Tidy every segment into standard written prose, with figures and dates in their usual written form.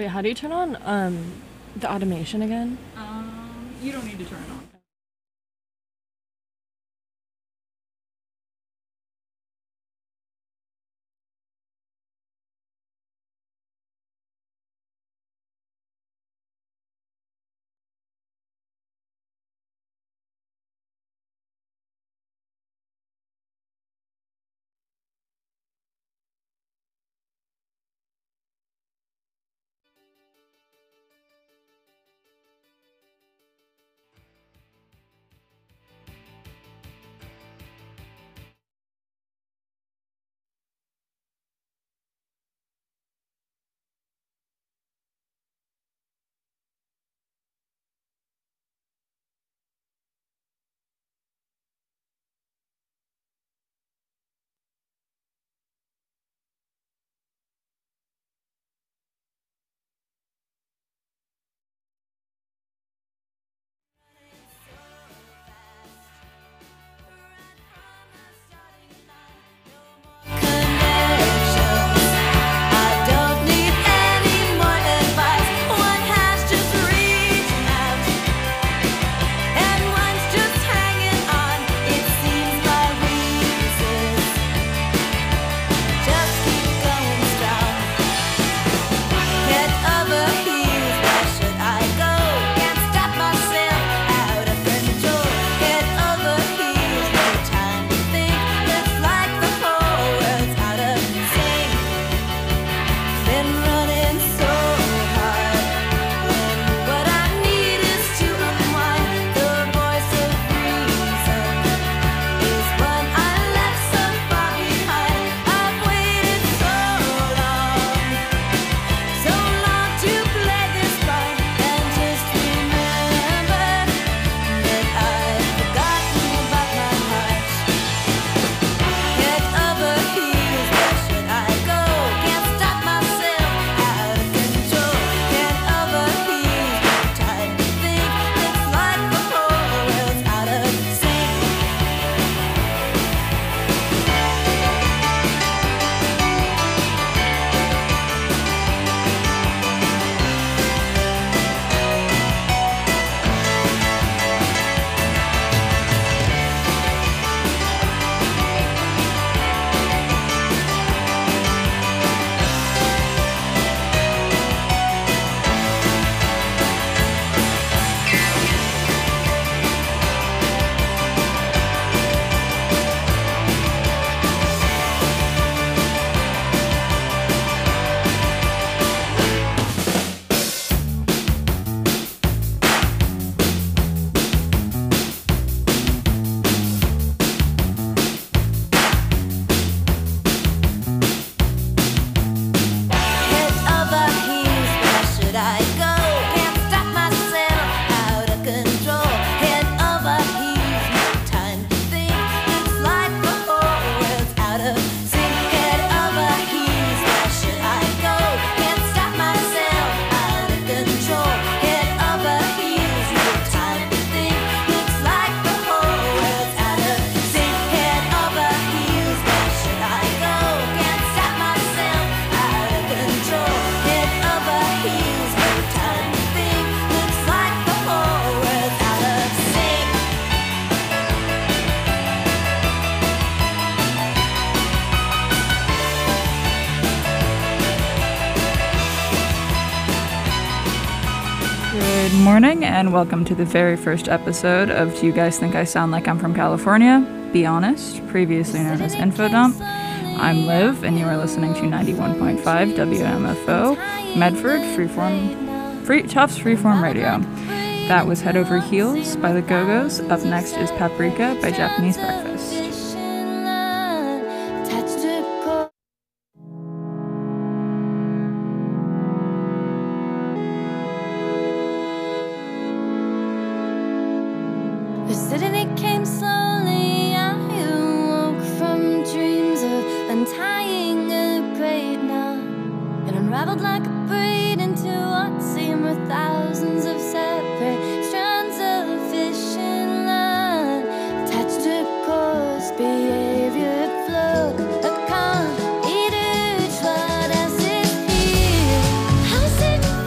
Wait, how do you turn on the automation again? You don't need to turn it on. Good morning and welcome to the very first episode of Do You Guys Think I Sound Like I'm From California? Be Honest, previously known as Infodump. I'm Liv and you are listening to 91.5 WMFO, Medford, Tufts Freeform Radio. That was Head Over Heels by the Go-Go's. Up next is Paprika by Japanese Breakfast. The city came slowly, I woke from dreams of untying a great knot and unraveled like a braid into what seemed were thousands of separate strands of fishing line attached to course behavior flow. A calm each what else is here. How's it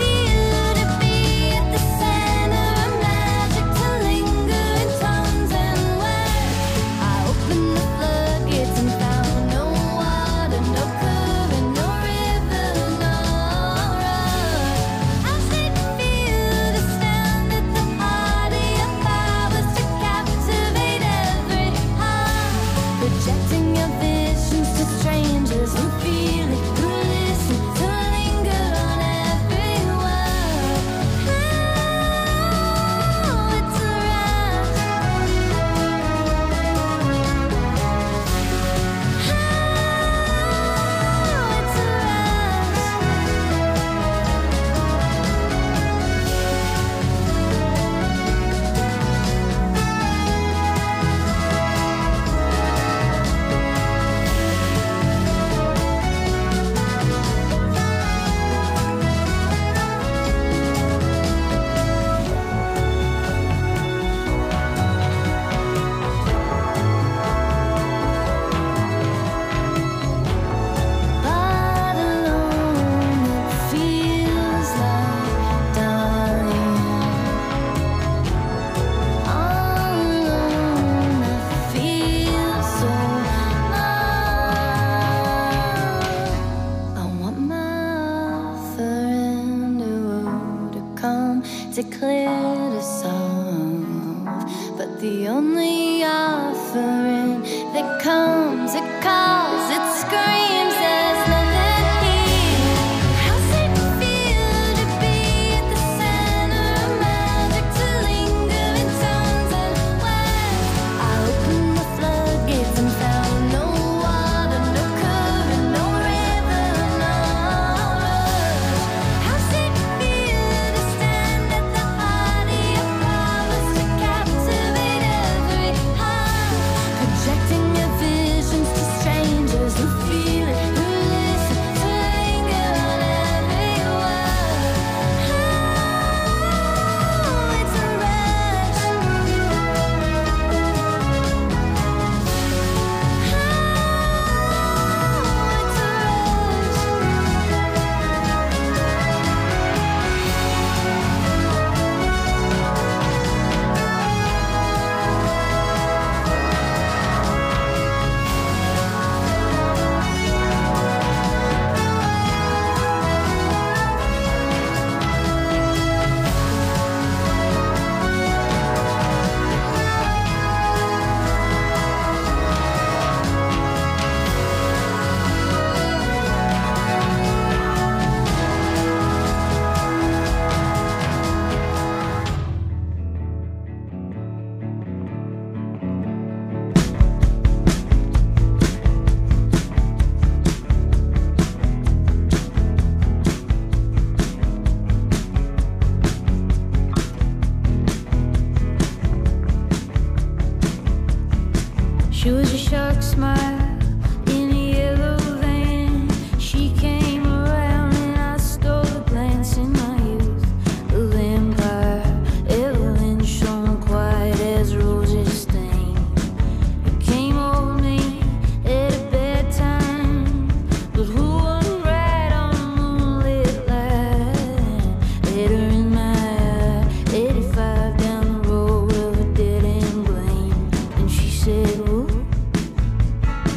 clear to solve, but the only offering that comes, it calls, it screams, there's nothing here. How's it feel to be at the center of magic, to linger in tones and words? I opened the floodgates and found no water, no current, no river, no rush. How's it feel to stand at the heart of your promise, to captivate every heart, projecting your visions to strangers who feel it, who listen, to linger on every word? Oh, it's a rush. Oh, it's a She was a shark smile in a yellow van. She came around and I stole a glance in my youth. The vampire, Evelyn, shone quiet as roses stain. It came over me at a bad time, but who wasn't right on a moonlit line? Had her in my eye, 85 down the road of a dead-end blame. And she said, "Ooh,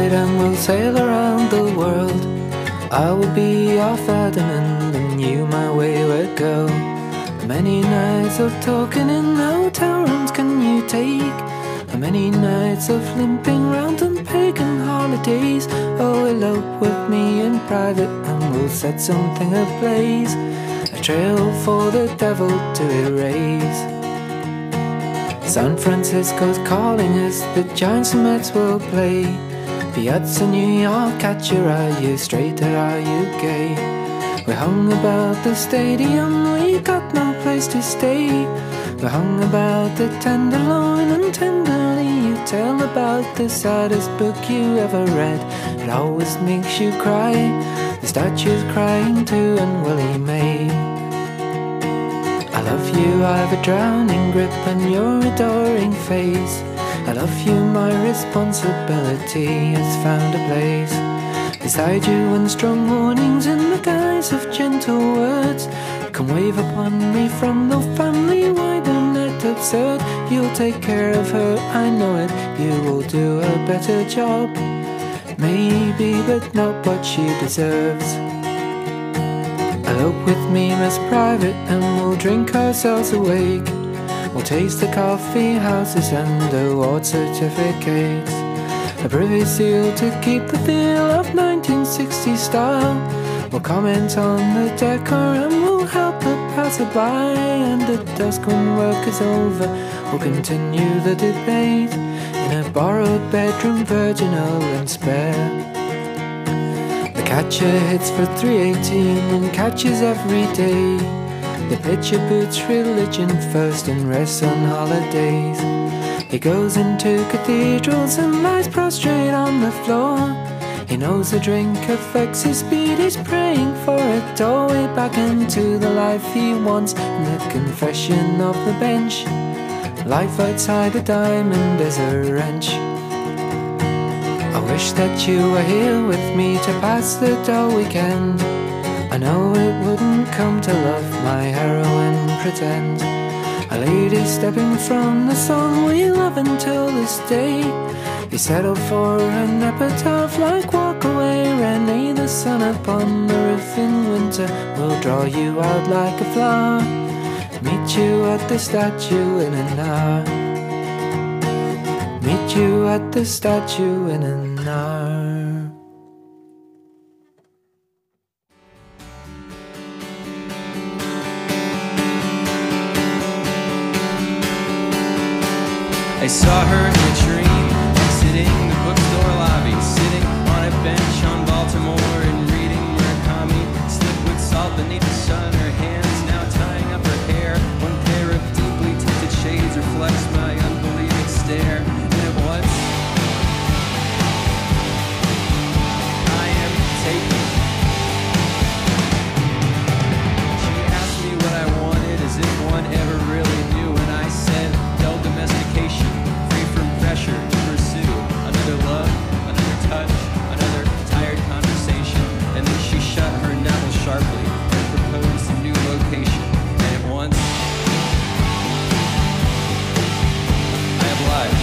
trade and we'll sail around the world. I will be your Ferdinand and you my wayward girl. How many nights of talking in hotel rooms can you take? How many nights of limping round on pagan holidays? Oh, elope with me in private and we'll set something ablaze, a trail for the devil to erase. San Francisco's calling us, the Giants and Mets will play. Piazza New York, catch your eye, you straight or are you gay? We hung about the stadium, we got no place to stay. We hung about the Tenderloin and tenderly you tell about the saddest book you ever read. It always makes you cry, the statue's crying too and Willie May. I love you, I've a drowning grip on your adoring face. I love you, my responsibility has found a place beside you in strong warnings in the guise of gentle words. Come wave upon me from the family wide and net absurd. You'll take care of her, I know it, you will do a better job. Maybe, but not what she deserves. Elope with me, Miss Private, and we'll drink ourselves awake. We'll taste the coffee houses and award certificates, a privy seal to keep the feel of 1960s style. We'll comment on the decor and we'll help the passerby. And at dusk when work is over, we'll continue the debate in a borrowed bedroom, virginal and spare. The catcher hits for 318 and catches every day. The pitcher boots religion first and rests on holidays. He goes into cathedrals and lies prostrate on the floor. He knows a drink affects his speed, he's praying for a doorway back into the life he wants. In the confession of the bench, life outside the diamond is a wrench. I wish that you were here with me to pass the dull weekend. I know it wouldn't come to love my heroine pretend. A lady stepping from the song we love until this day. You settle for an epitaph like Walk Away, Renee. The sun upon the roof in winter will draw you out like a flower. Meet you at the statue in an hour. Meet you at the statue in an hour. I saw her in a dream, exiting the bookstore lobby, sitting on a bench on Baltimore and reading Murakami. Slick with salt beneath the sun, her hands now tying up her hair. One pair of deeply tinted shades reflects my unbelieving stare. And at once, I am taken. She asked me what I wanted, as if one ever really knew, and I said, dull domestication, free from pressure to pursue another love, another touch, another tired conversation. And then she shut her novel sharply and proposed a new location. And at once, I obliged.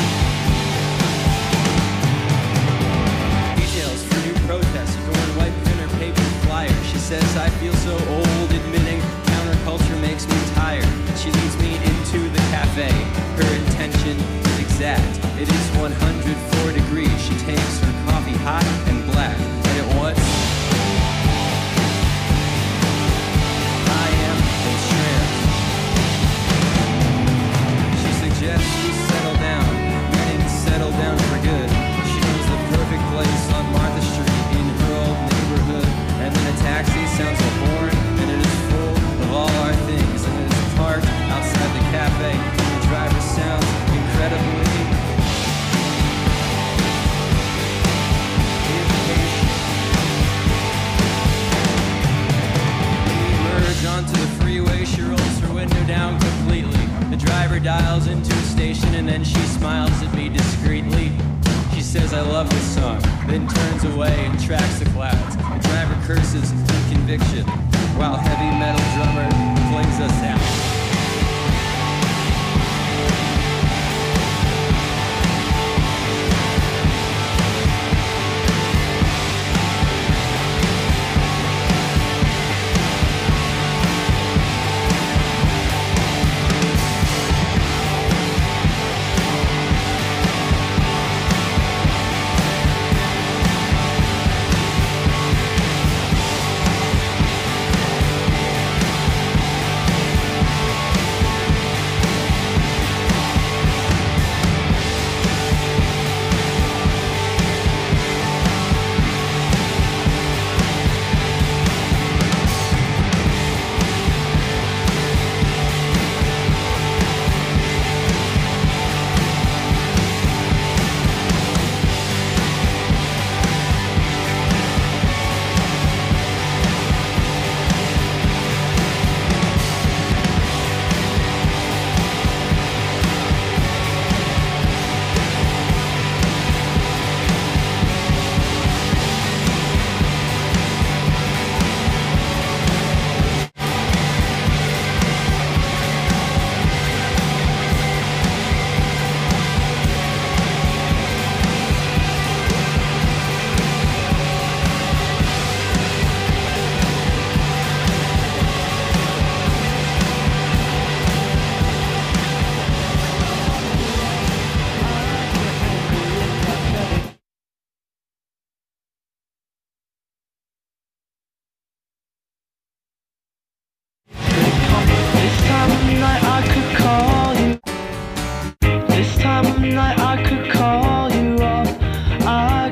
Details for new protests adorn white printer paper flyer. She says I feel so old, admitting counterculture makes me tired. She leads me into the cafe. Her intention is exact. It is 104 degrees. She takes her coffee hot and black. And at once, I am entranced. She suggests we settle down, meaning settle down for good. She knows the perfect place on Martha Street in her old neighborhood. And then a taxi sounds a horn, and it is full of all our things. And it is parked outside the cafe. The driver sounds incredibly impatient. We merge onto the freeway. She rolls her window down completely. The driver dials into a station and then she smiles at me discreetly. She says I love this song, then turns away and tracks the clouds. The driver curses in conviction while heavy metal drummer plays us out.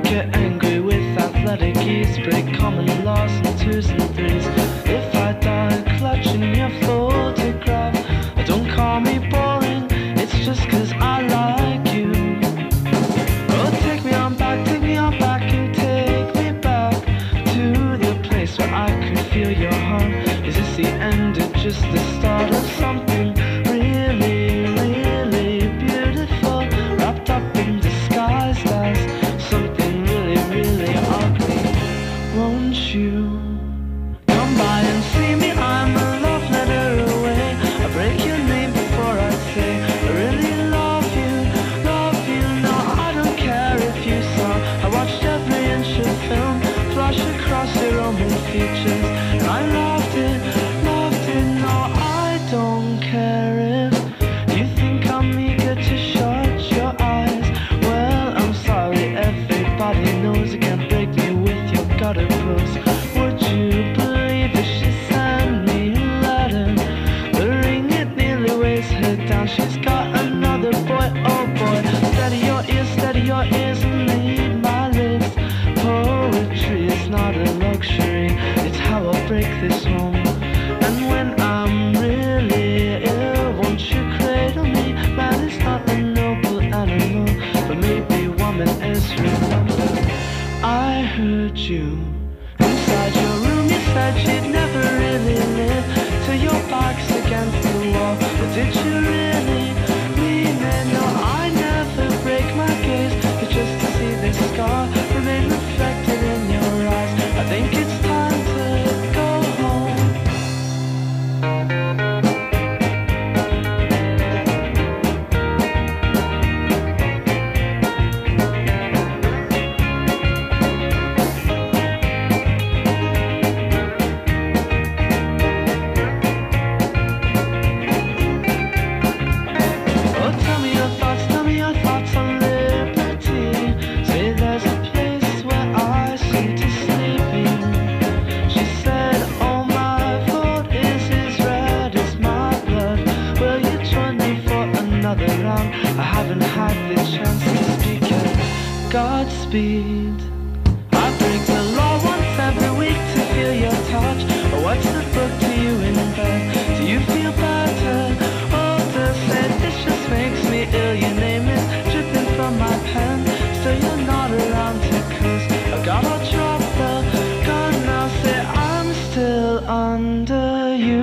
get angry with athletic ease, break common laws in twos and threes. If I die clutching your photograph, don't call me boring, it's just 'cause I like you. Oh, take me on back and take me back to the place where I could feel your heart. Is this the end or just the start of something really, really beautiful, wrapped up in disguise as something really, really ugly? Won't you come by and see me? I'm a love letter away. I break your name before I say I really love you, love you. No, I don't care if you saw. I watched every inch of film flash across your Roman features, and I loved it, loved it. No, I don't care if you think I'm eager to shut your eyes. Well, I'm sorry, everybody knows you can't break me with your gutter prose. Would you believe if she sent me a letter? The ring, it nearly weighs her down. She's got another boy, oh boy. Steady your ears and read my lips. Poetry is not a luxury, it's how I break this home. And when I'm really ill, won't you cradle me? Man is not a noble animal, but maybe woman is. Remember, I heard you inside your room. You said you'd never really live till your back's against the wall. But did you really mean it? No, I never break my gaze, but just to see this scar remain reflected in your eyes. I think it's time to go home. Oh, tell me your thoughts on liberty. Say there's a place where I seem to sleep in. She said, oh, my vote is as red as my blood. Will you join me for another round? I haven't had the chance to speak yet. Godspeed. I break the law once every week to feel your touch. Or what's the book to you in bed? Do you feel better? Oh, does it? This just makes me ill. Your name is dripping from my pen. Still you're not around to cause I gotta drop the gun now. Say I'm still under you.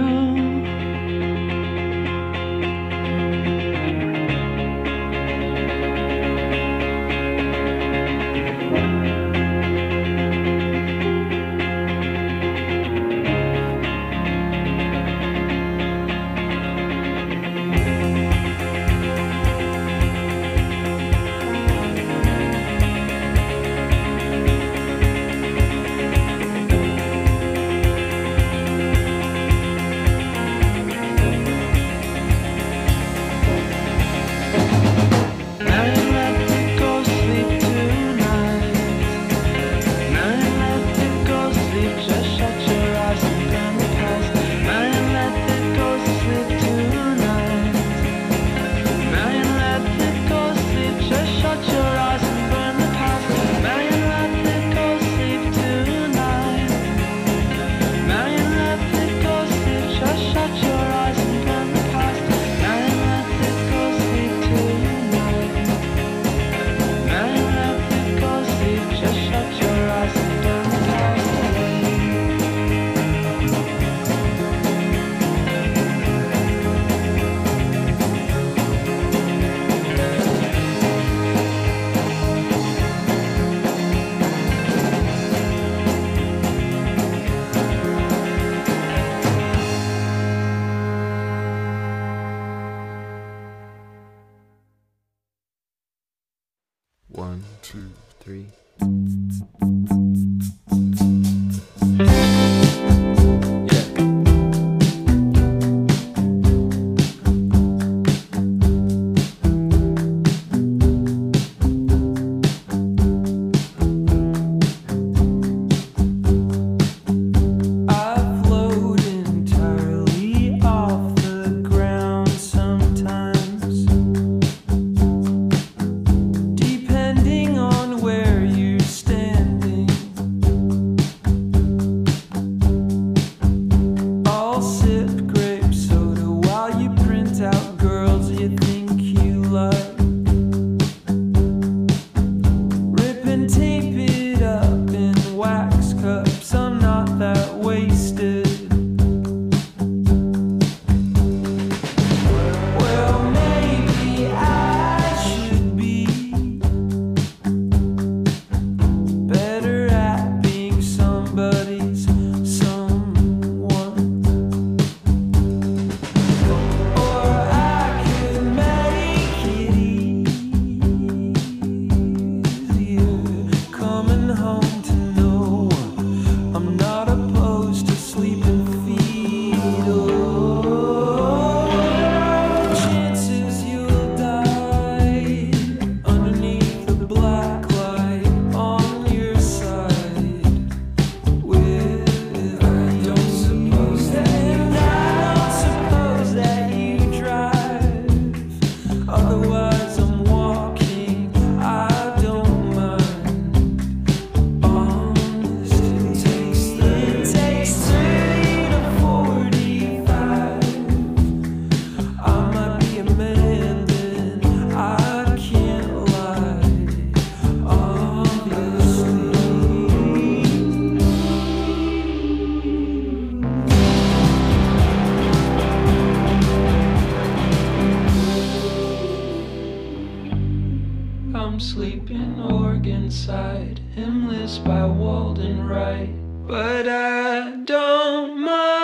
by Walden Wright. But I don't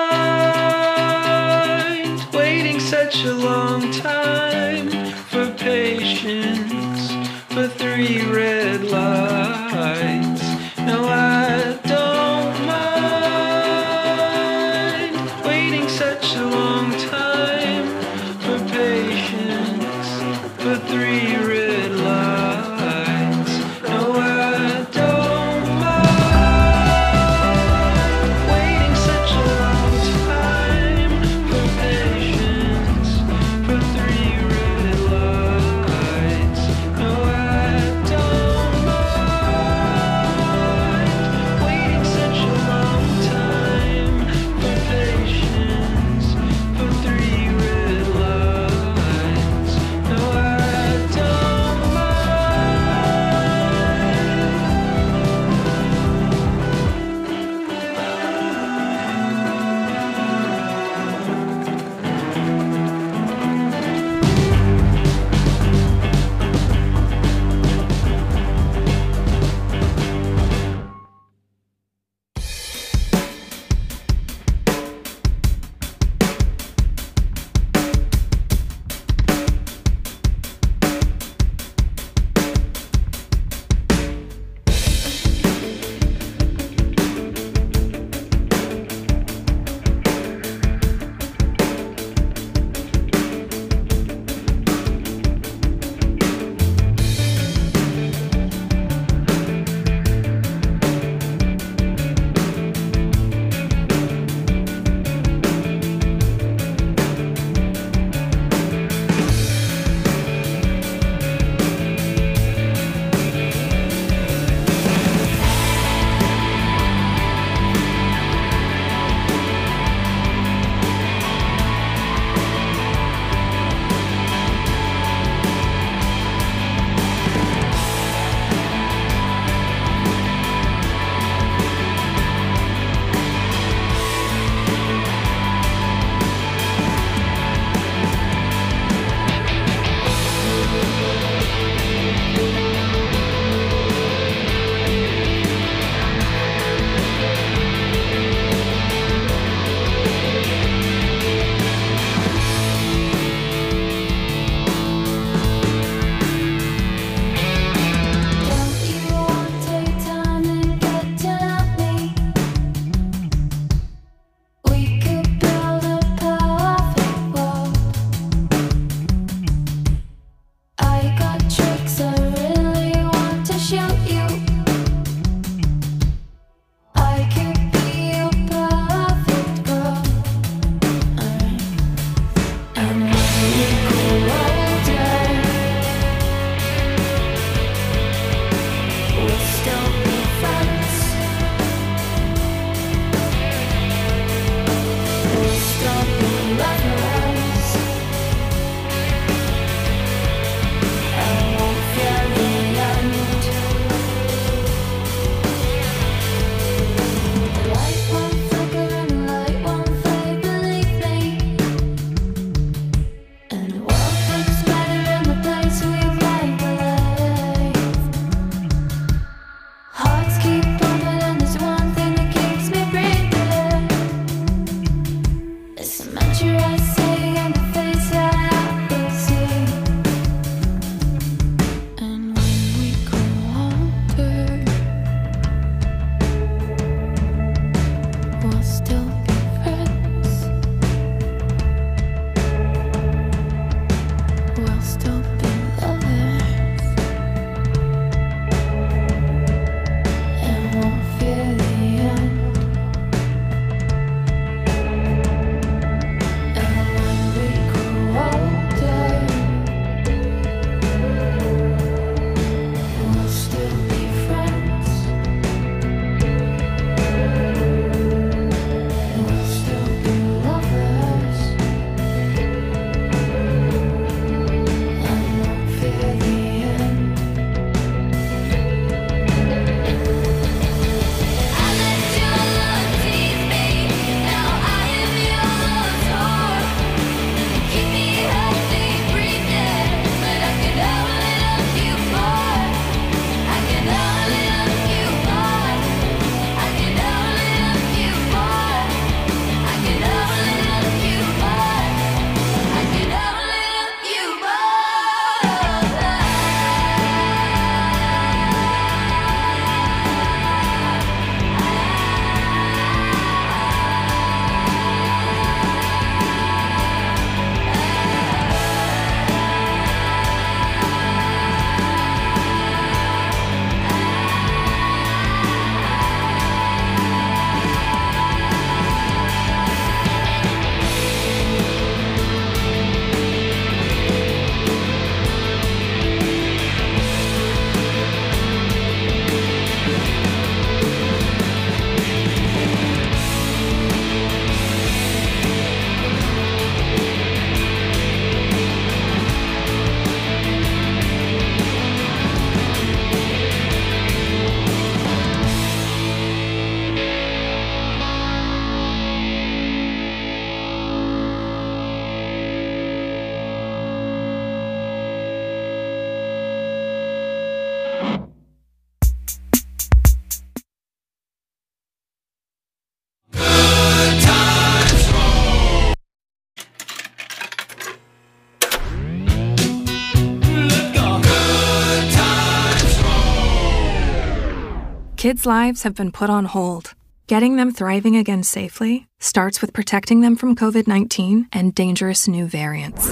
mind waiting such a long time for patience, for 3 red lights. No, I don't mind waiting such a long time for patience, for 3 red lights. No, I don't mind waiting such a long time for patience, for 3 red lights. No, I don't Kids' lives have been put on hold. Getting them thriving again safely starts with protecting them from COVID-19 and dangerous new variants.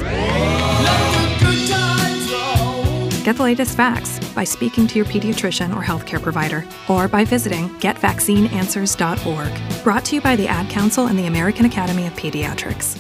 Get the latest facts by speaking to your pediatrician or healthcare provider, or by visiting getvaccineanswers.org. Brought to you by the Ad Council and the American Academy of Pediatrics.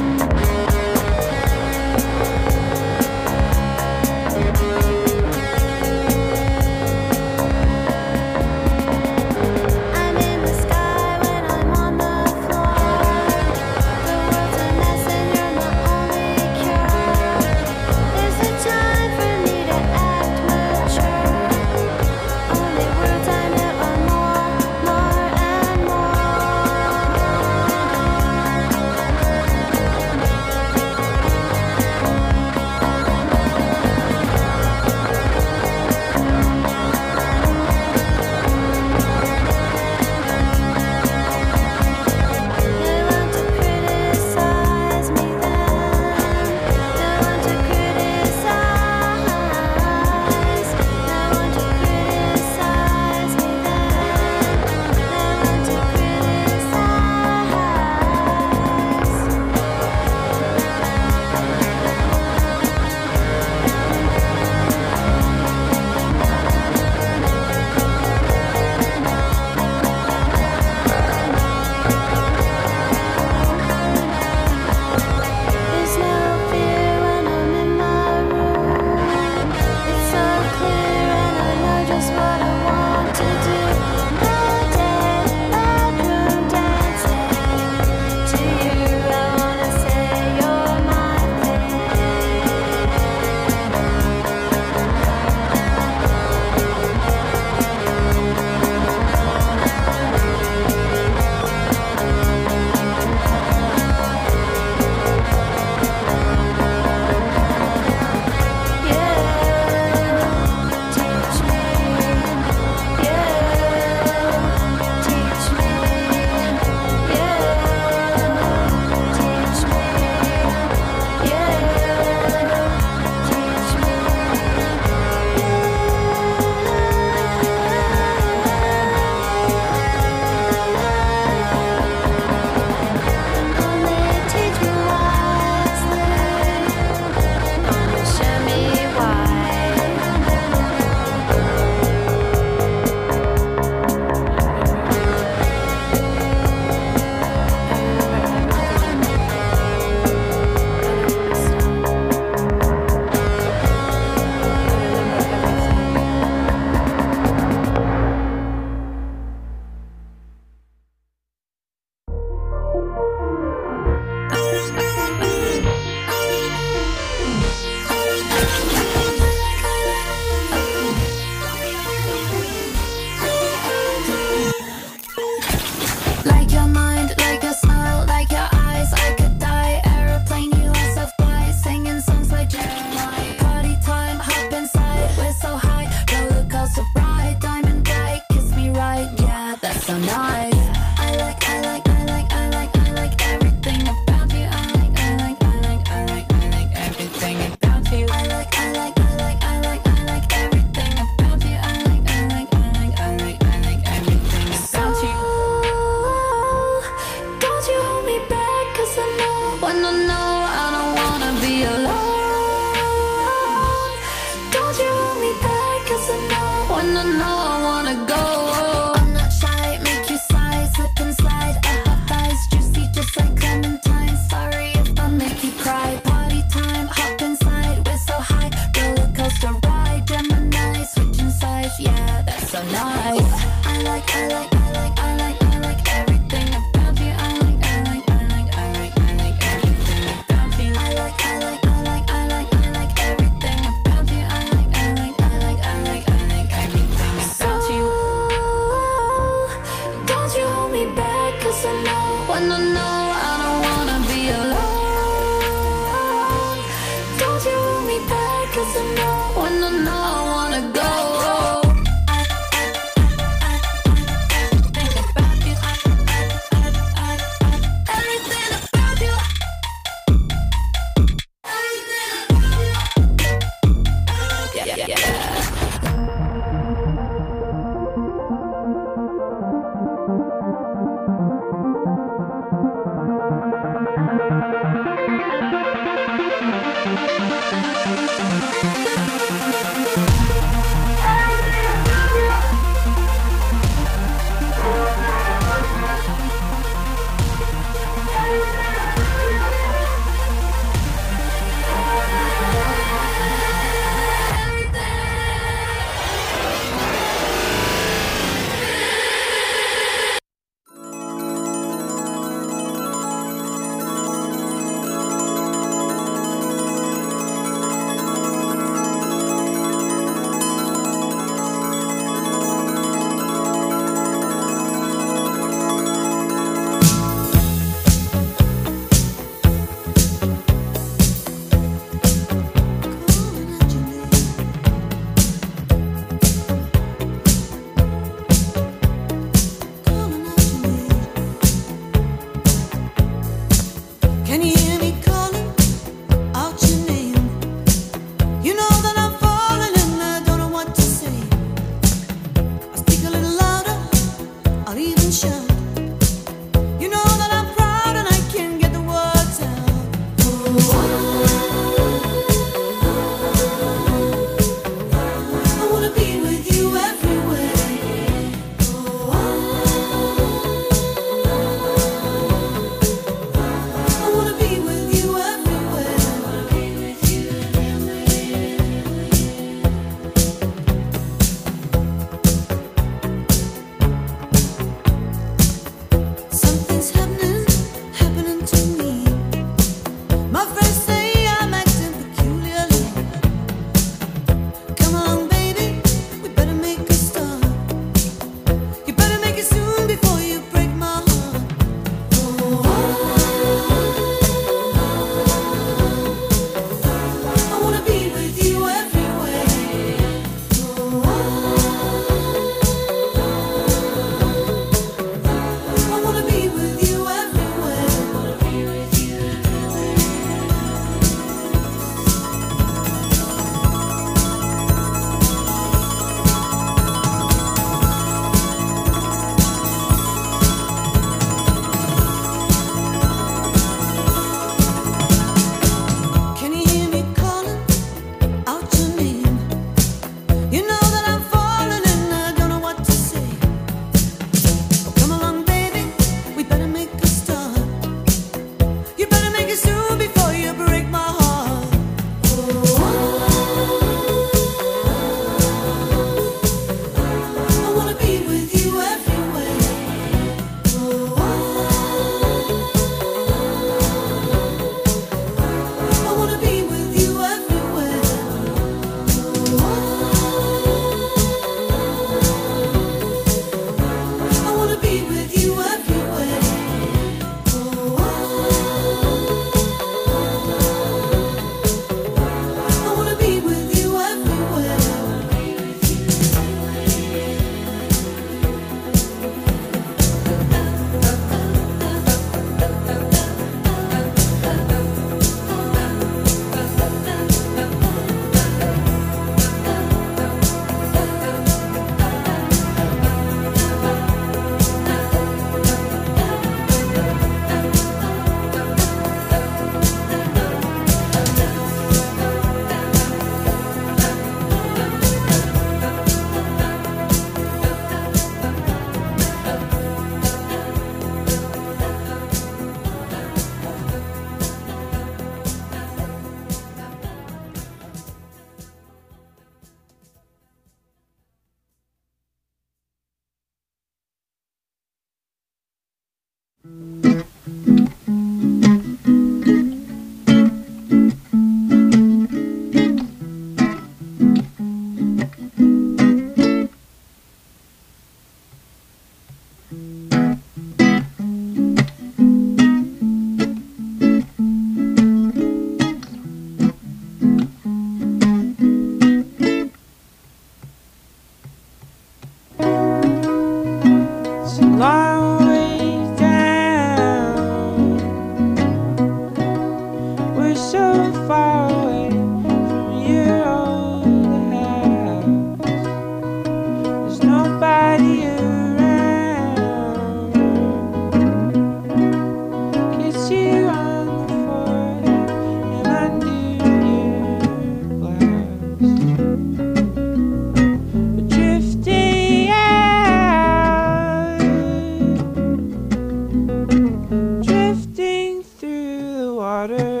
water.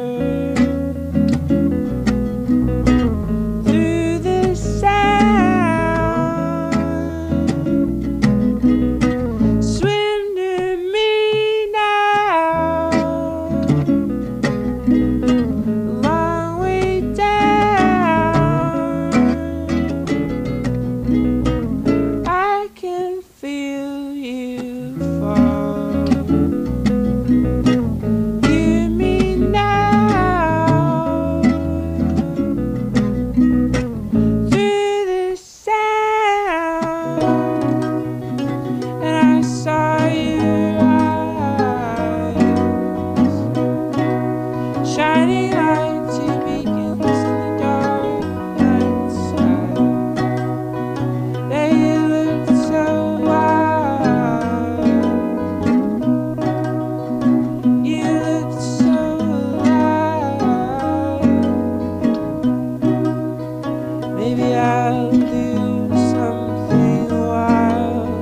Through the sound, swim to me now. Long way down, I can feel you fall. Hear me now. Through the sound, and I saw your eyes shining like two beacons in the dark night sky. They looked so wild. You looked so alive. Maybe I'll do something wild.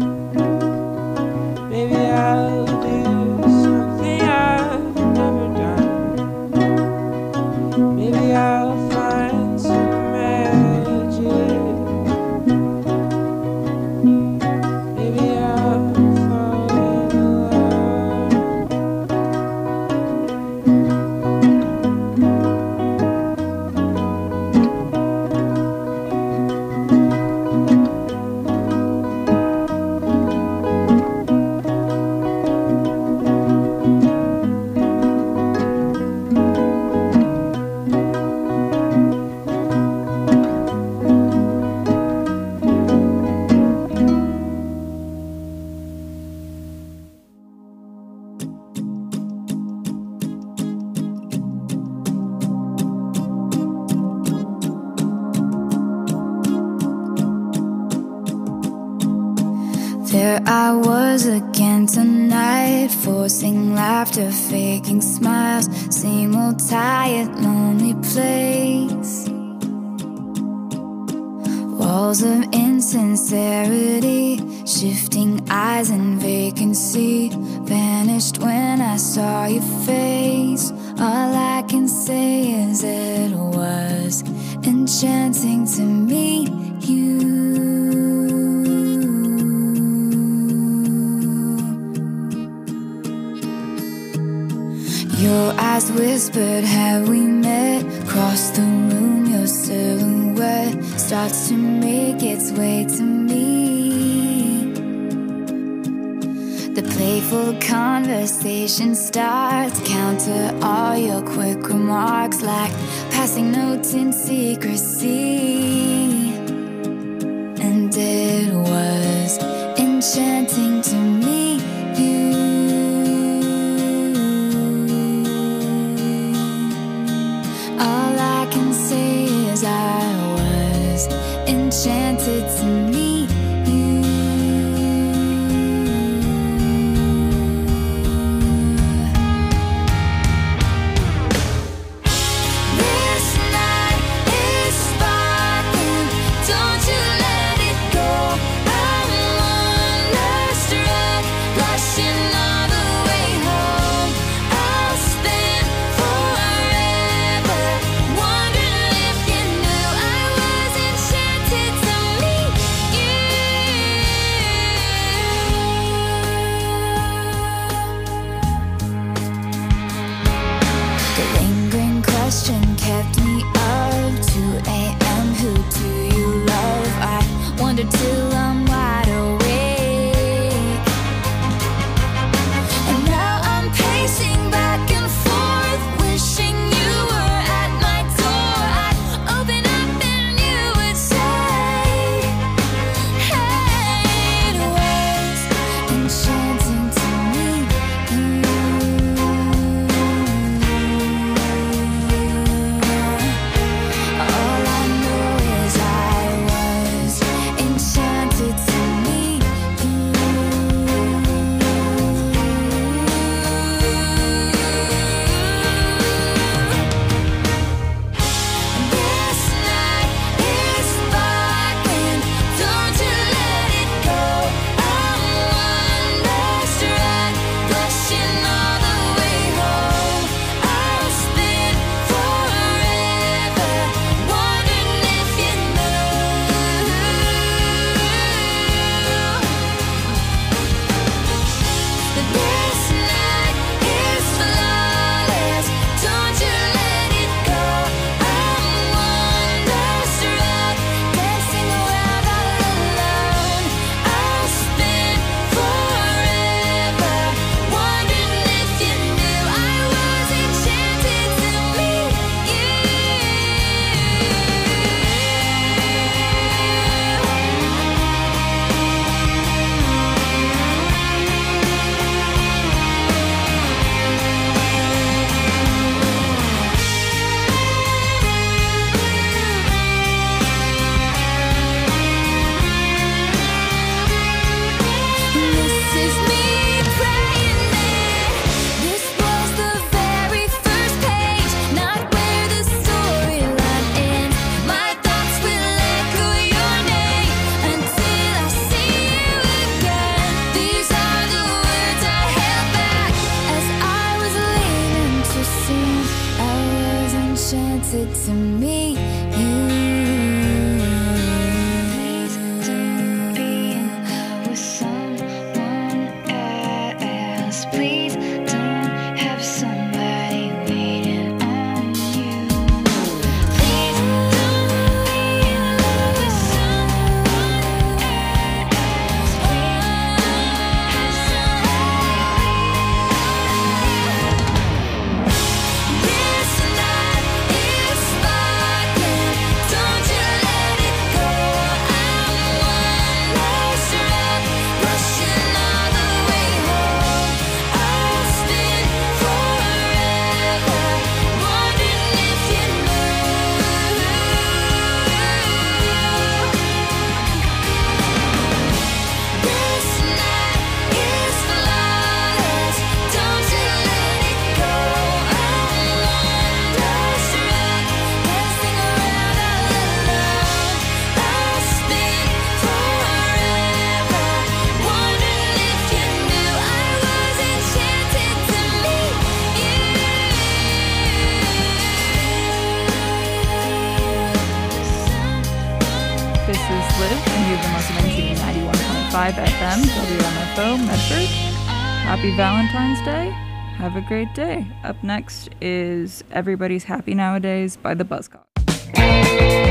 Maybe I'll do something I've never done. Maybe I'll find some magic. Maybe I'll fall in love. There I was again tonight, forcing laughter, faking smiles. Same old tired, lonely place. Walls of insincerity, shifting eyes and vacancy. Vanished when I saw your face. All I can say is it was enchanting to meet you. Your eyes whispered, have we met? Across the room, your silhouette starts to make its way to me. The playful conversation starts, counter all your quick remarks like passing notes in secrecy. And it was enchanting to meet you. All I can say is I was enchanted to meet you. This night is sparkling, don't you let it go. I'm wonderstruck, blushing all the way home. I'll spend forever wondering if you knew I was enchanted to meet enchanted to meet you. Please don't be in love with someone else. Please don't have somebody waiting on you. Please don't be in love with someone else. Please don't have somebody This night is sparkling, don't you let it go. I'm one struck, rushing all the way home. I'll spin forever, wondering if you know. This night is flawless, don't you let it go. I'm wonderstruck, dancing around all alone. I'll spin forever, wondering if you knew I was enchanted to meet This is Liv, and you've been listening to 91.5 FM WMFO Medford. Happy Valentine's Day. Have a great day. Up next is Everybody's Happy Nowadays by the Buzzcocks.